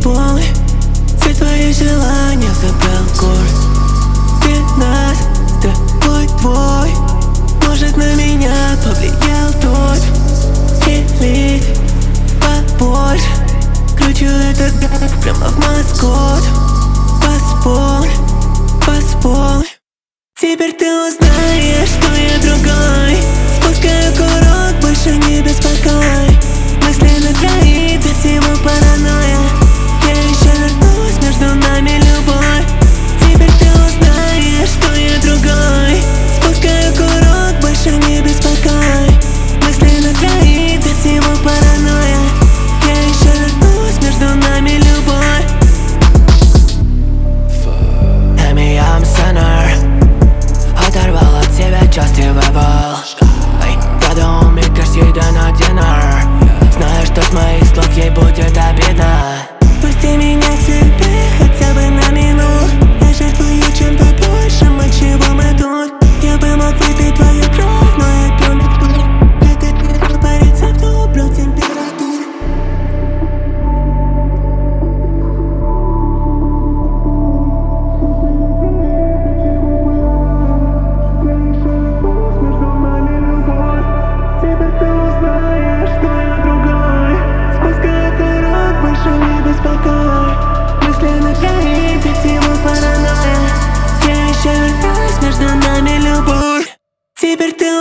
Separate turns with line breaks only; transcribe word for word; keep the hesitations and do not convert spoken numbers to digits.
твой, все твои желания забрал курс. Тринадцать с тобой твой, может на меня повлиял тот. Или побольше, кручу этот прямо в маскот. Поспорь, поспорь, теперь ты узнаешь, что я другой. Спускаю курок, больше не беспокой. Мысли на троих, от всего паранойя. Я еще вернусь, между нами любовь. Теперь ты узнаешь, что я другой. Спускаю курок, больше не беспокой. Мысли на троих, от всего паранойя. Я еще вернусь, между нами любовь. Эми, I'm sinner. Оторвал от себя Justin Bieber. Года у меня еда на динер. Знаю, что с моих слов ей будет обидно. Пусти меня к себе хотя бы на минуту. Я жертвую чем-то большим, от чего мы тут. Я бы мог выпить твою кровь, но я пью не буду. Это парится в дублю температуру. Теперь ты узнаешь, что я другой. Спускаю курок, больше не беспокой. Мысли на троих, от всего паранойя. Я еще вернусь, между нами любовь. Теперь ты